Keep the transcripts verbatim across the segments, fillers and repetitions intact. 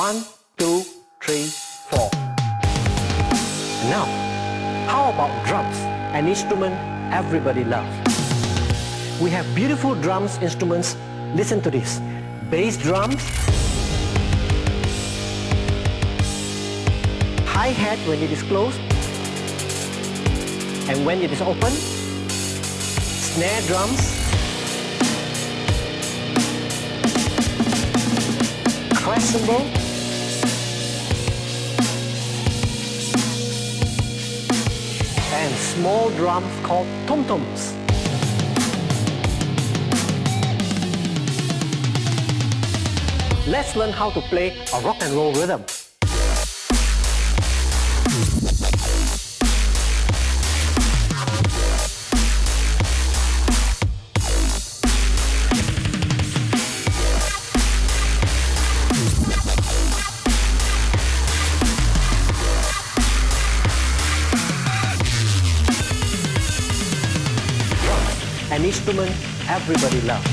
One, two, three, four. Now, how about drums, an instrument everybody loves? We have beautiful drums instruments. Listen to this. Bass drums, hi-hat when it is closed, and when it is open, snare drums, crash cymbal, and small drums called tom-toms. Let's learn how to play a rock and roll rhythm. Drums, an instrument everybody loves.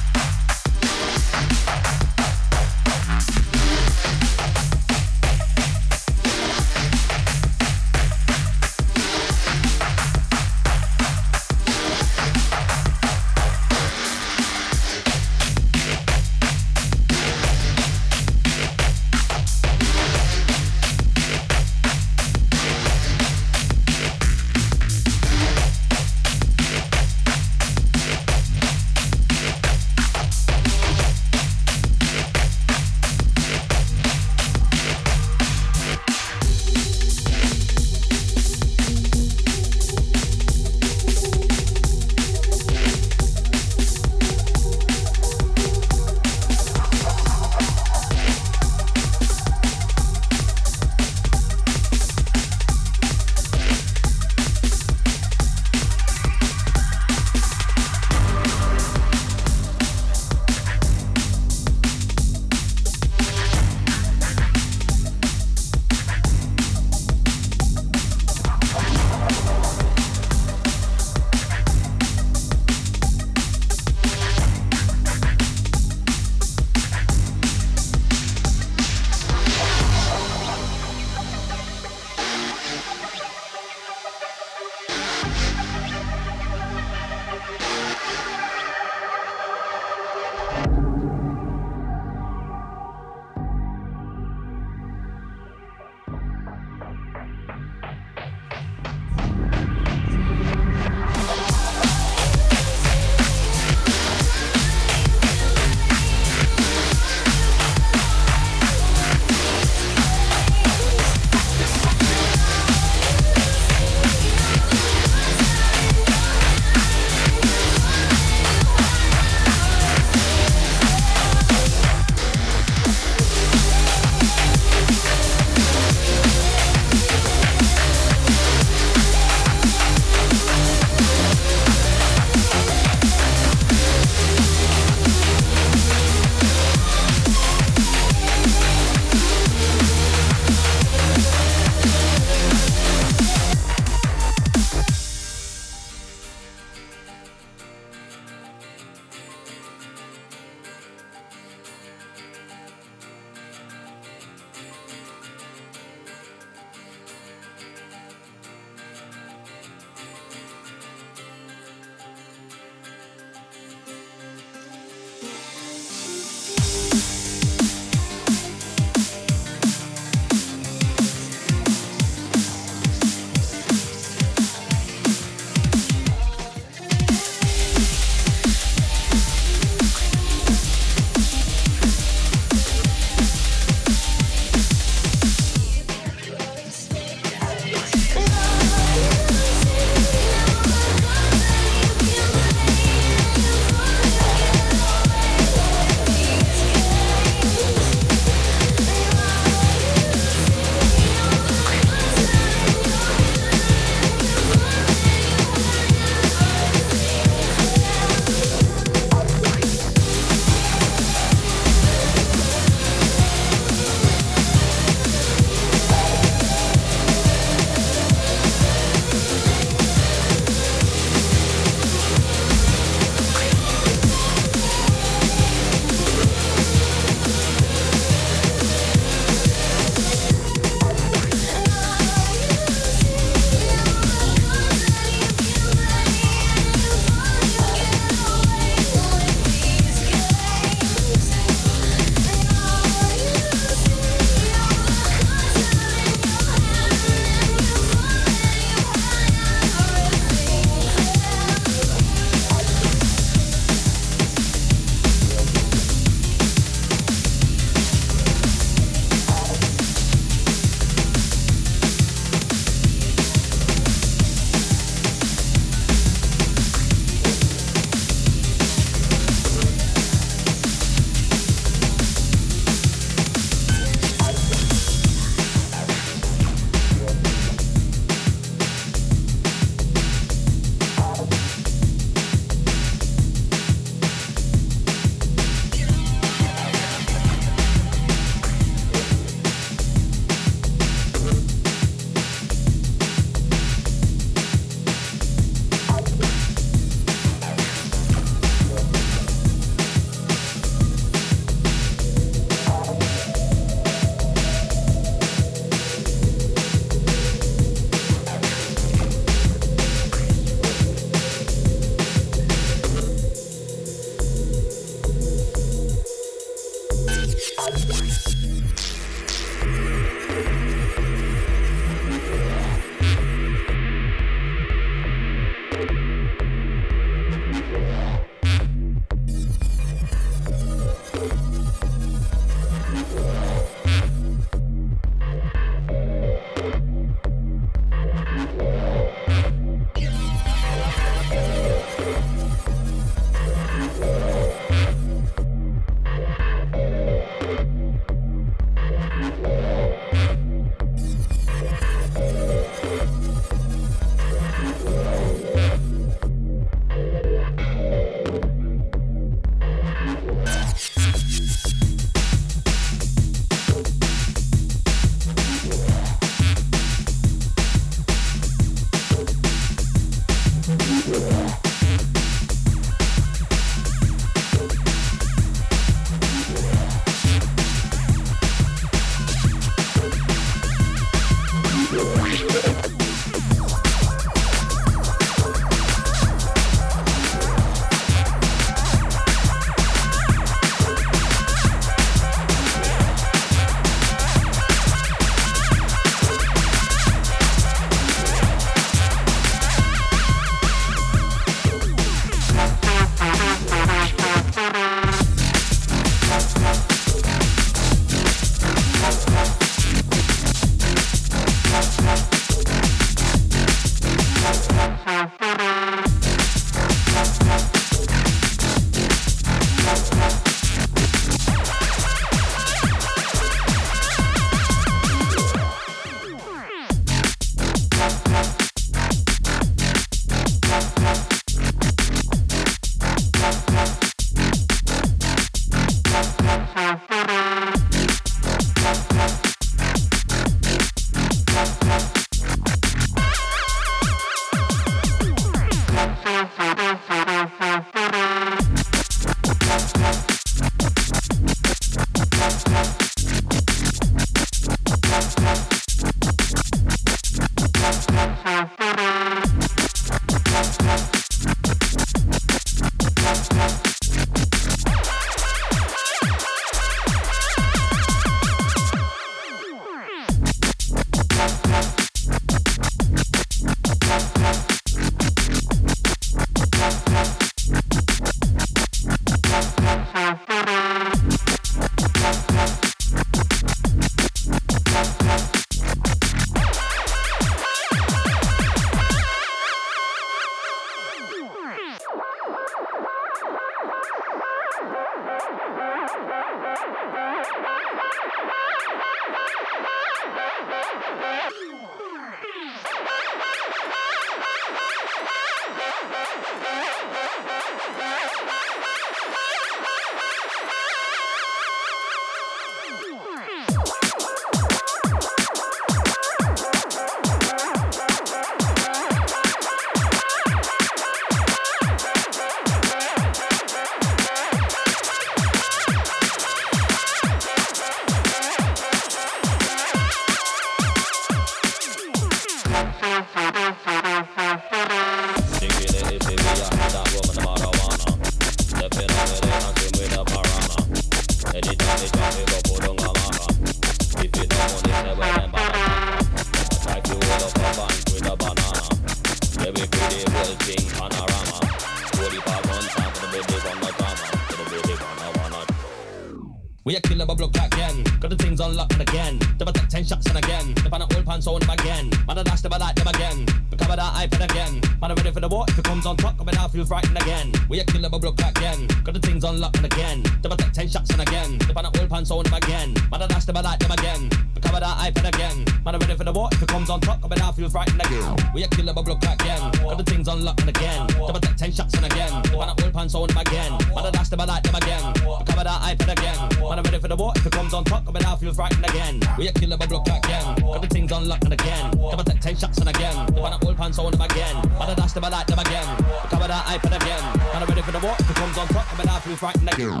We a killer bubble clock again. Got the things unlocked and again. Double take ten shots and again. The pan old pants on them again. Man, I dash them, I like them again. Recover that iPad again. Man, I'm ready for the war. If it comes on top, coming out, feel frightened again. We a killer bubble clock again. Got the things unlocked and again. Double take ten shots and again. The pan old pants on them again. Man, I dash them, I like them again. Recover that iPad again. Man, I'm ready for the war. If it comes on top, coming out, feel frightened again. We a killer bubble clock again. Got the things unlocked and again. Double take ten shots and again. The pan old pants on them again. Man, I dash them, I like them again. Recover that iPad again. Man, I'm ready for the war. If it comes on top, coming out, feel frightened again. We a killer bubble clock again. Got the things unlocked and again. Double take ten shots and again. The pan old pants on them again. Man, I dash them, I like them again. Recover that iPad again. Man, I'm ready for the war. If it comes on top, coming out, feel frightened again.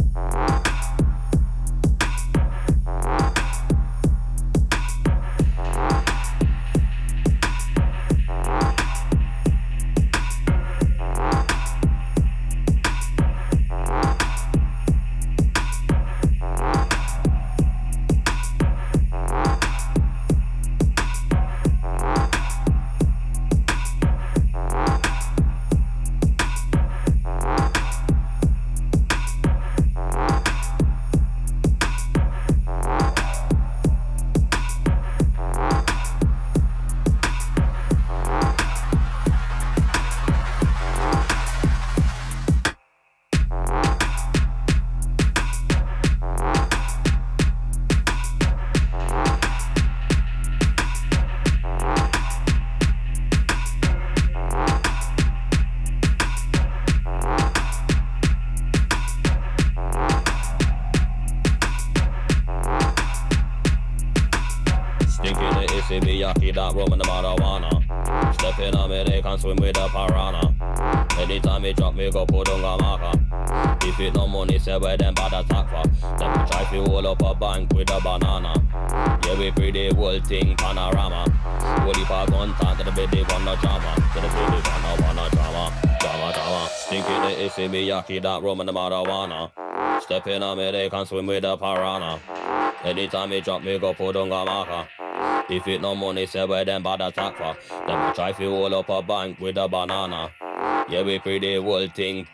That rum and the marijuana. Step in on me, they can swim with the piranha. Anytime me drop me, go put on a marker. If it no money, say where them bad attack for. Them we try to hold up a bank with a banana. Yeah, we free the whole thing panorama. Holy park on time to the bed, they want no drama. To the bed, they want no, want no drama. Drama, drama. Stinking the issy, me yaki, that rum and the marijuana. Step in on me, they can swim with the piranha. Anytime me drop me, go put on a marker. If it no money, say where them bad attack for. Them we try to hold up a bank with a banana. Yeah, we free the whole thing.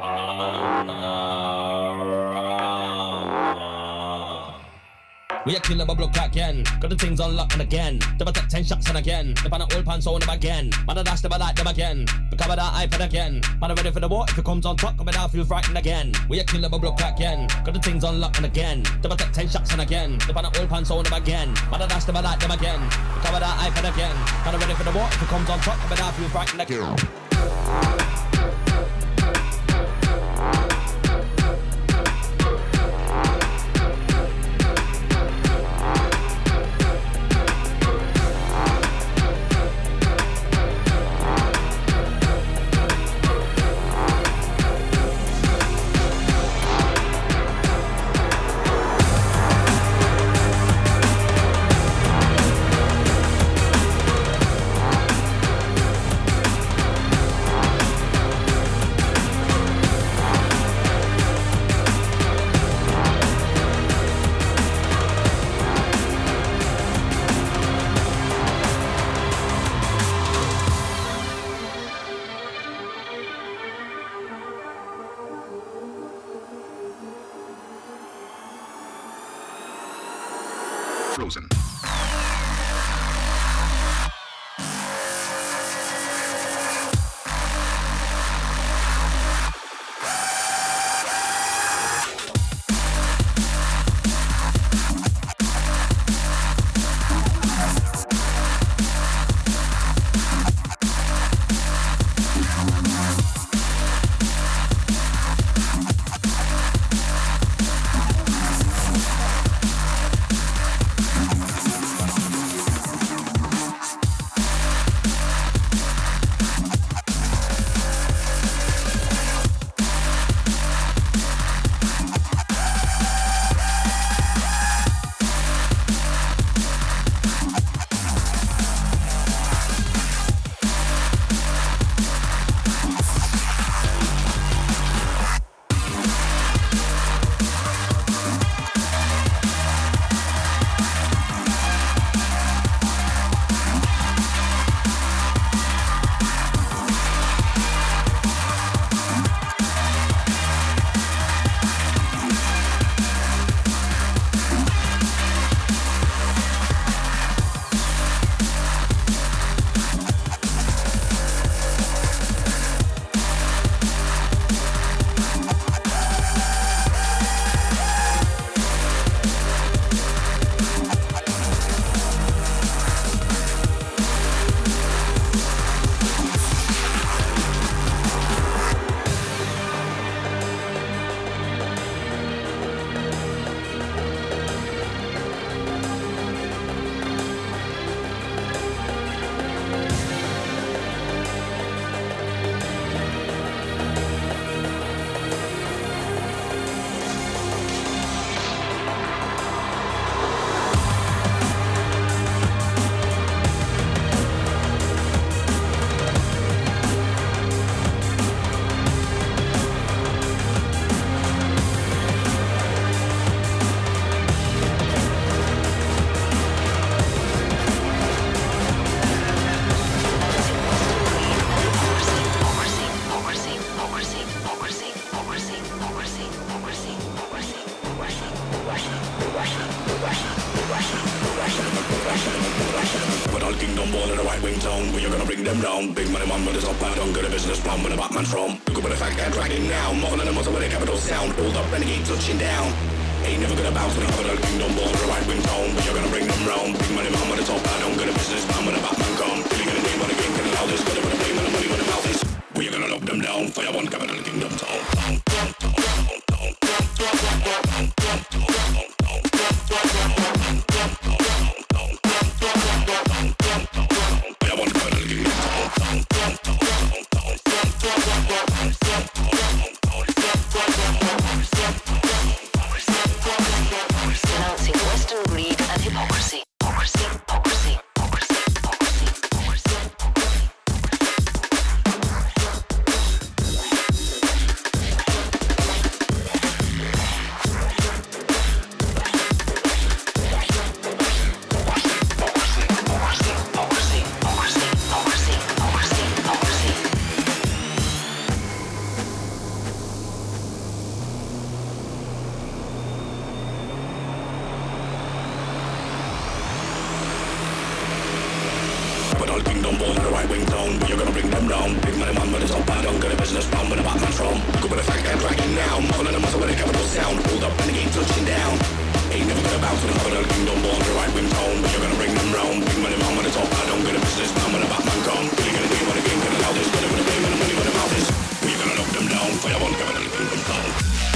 We a killer bubble clock again. Got the things unlocked and again. Double take ten shots and again. The pan old pants on them again. Man, I dash them, I like them again. Recover that iPad again. Man, I'm ready for the war. If it comes on top, coming out, feel frightened again. We a killer bubble clock again. Got the things unlocked and again. Double take ten shots and again. The pan old pants on them again. Man, I dash them, I like them again. Recover that iPad again. Man, I'm ready for the war. If it comes on top, coming out, feel frightened again. Frozen. ball in the right wing tone, but you're gonna bring them down. Big money man with his top hat on, got a business plan with a Batman from. Look up at the fact that dragging now, more than a muscle with a capital sound. Hold up, renegade touching down. Ain't never gonna bounce when I have a kingdom ball in the right wing tone, but you're gonna bring them round. Big money man with a top hat on, got a business plan with a Batman come. Really gonna name on the game, gonna allow this, gonna put a blame on the money when the mouth is. We're gonna knock them down, fire one capital kingdom tone. Denouncing Western greed and hypocrisy. Hypocrisy, hypocrisy, hypocrisy, hypocrisy, hypocrisy, Kingdom ball in the right wing tone, but you're gonna bring them down. Big money man with his top hat on, got a business plan with a Batman from. Look up at the fact that dragging now, more than a muscle with a capital sound. Hold up, renegade touching down. Ain't never gonna bounce when I have a kingdom ball in the right wing tone, but you're gonna bring them round. Big money man with his top hat on, got a business plan with a Batman come. Really gonna name on the game, gonna allow this, gonna put a blame on the money when the mouth is. We're gonna knock them down, fire one capital kingdom come.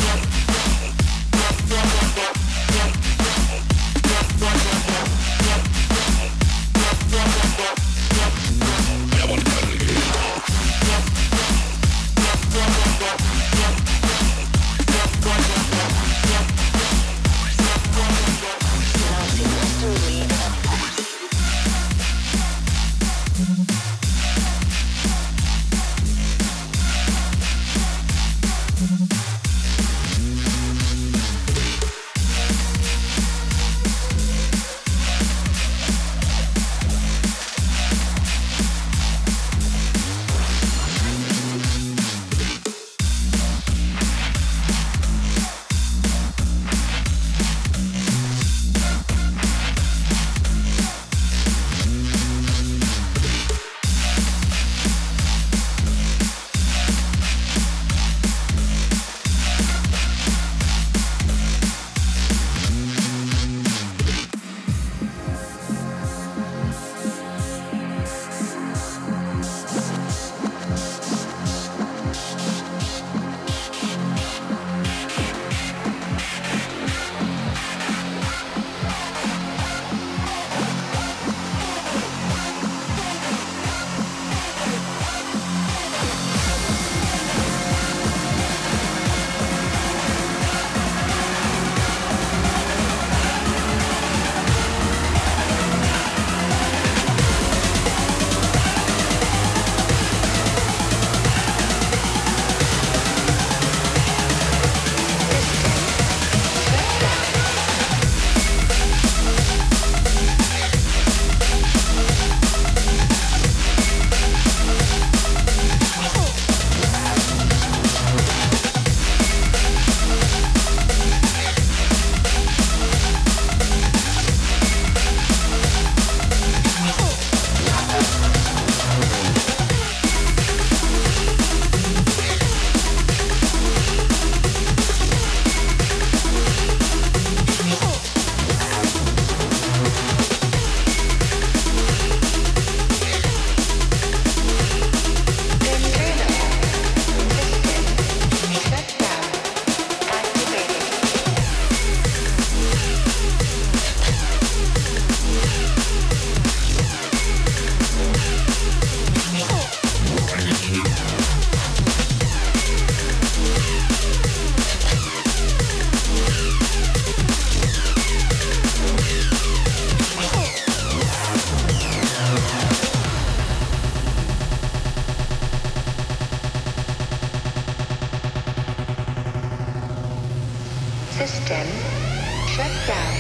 System shut down.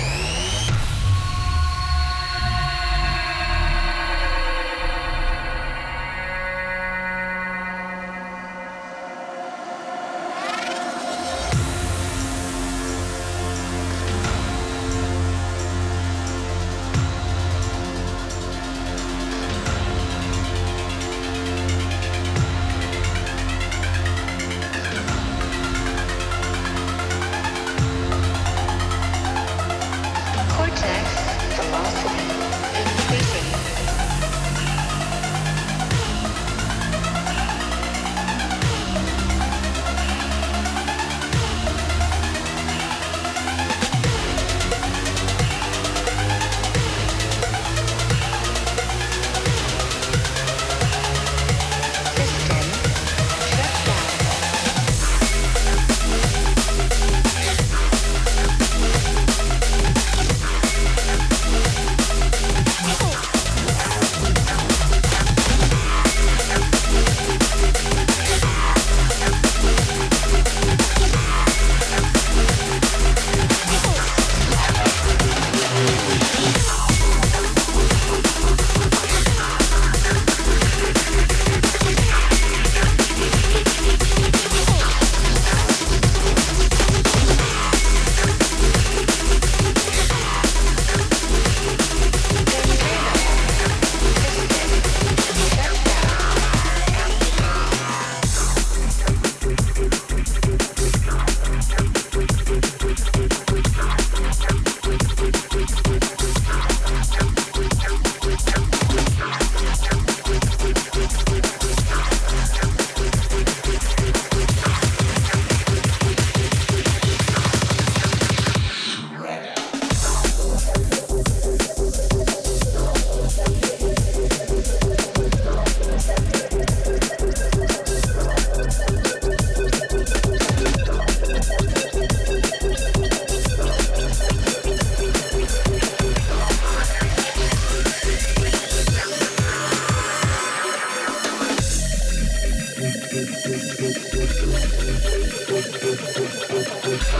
with